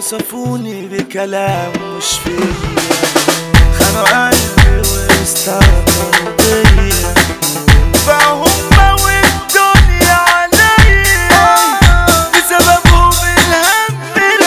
وصفوني بكلام مش فيا، خانوا قلبي واستهتروا بيا، بقوا هما والدنيا عليا، بسببهم الهم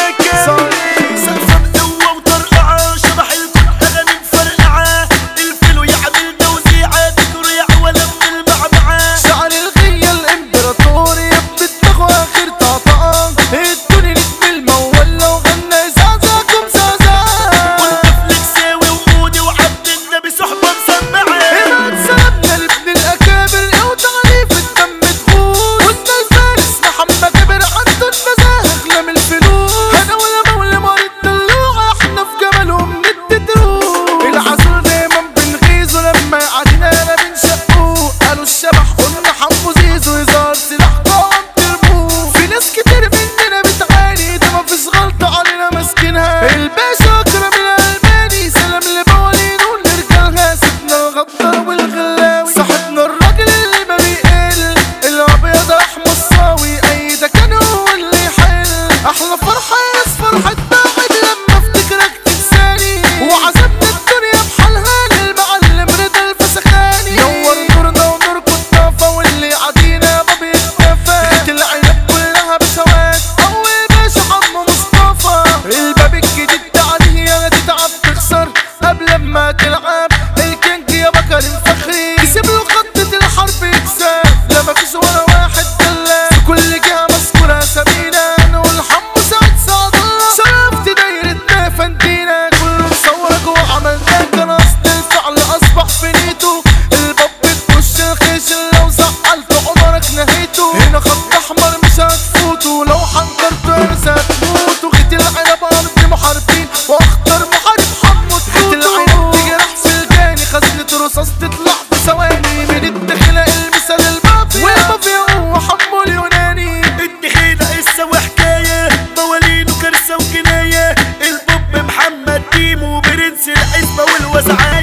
ركاني. سقفة بقوة وطرقعة، شبح الكون أغاني مفرقعة، الفيلو يعمل توزيعة، تكريع ولا من المعمعة. شعر الغية الامبراطور يبدو دماغه آخر طقطقة، ادوني نجم المول لو غنى زعزعكم زعزعة. قلت فلكساوي وقودي وعبد النبي صحبة مسمعة. هنا اتسلبنا لابن الأكابر أو تعريف الدم تغوص، قلنا الفارس محمد كبر عنده النزاهة أغلى من الفلوس. أنا ولا مولى مريض دلوعة، احنا في جمالهم ندي دروس. العسول دايما بنغيظه لما قعدنا لا بنشقوه، قالوا الشبح قلنا حمو زيزو يظهر سلاح قوام تربوه. في ناس كتير مننا بتعاني، ده مفيش غلطة علينا ماسكينها. الباشا أكرم الألماني سلام لموالينه ونرجالها، سيبنا الغدار والغلاوي، صاحبنا الراجل اللي ما بيقل، الأبيض أحمد الصاوي أي ده كان هو اللي يحل. أحلى فرحة يا ناس فرحة بعد لما افتكرك تنساني، وعذبنا الدنيا بحالها للمعلم رضا الفسخاني. نور نورنا ونور كنافة واللي عدينا ما بيتكفى، جيت العنب كلها بسواد أول باشا عمو مصطفى. الباب الجديد ده عليه تتعب تخسر قبل ما تلعب، الكينج يا بكر الفخري كسب له خطة الحرب يكسب، لا مفيش ولا واحد دلع في كل جهة مذكورة سمينا. أنا والحمو سعد الله شرفت دايرتنا فندينا، كله مصورك وعملناك، أنا أصل الفعل أصبح في نيته. الباب بتخش الخيش لو زعلت عمرك نهيته، هنا خط أحمر مش هتفوته، لو حنكرته ارسى هتموت. وخيط العنب أرض محاربين وأخطر محارب حمو تفوته، خيط العنب تجرح سلكاني خزنة رصاص تطلع في ثواني. من الدخلة المثال المافيا والمافيا هو حمو اليوناني. الدخيلة قصة وحكاية، موالينه كارثة وجناية، البوب محمد ديمو برنس الحزبة والوزعاية.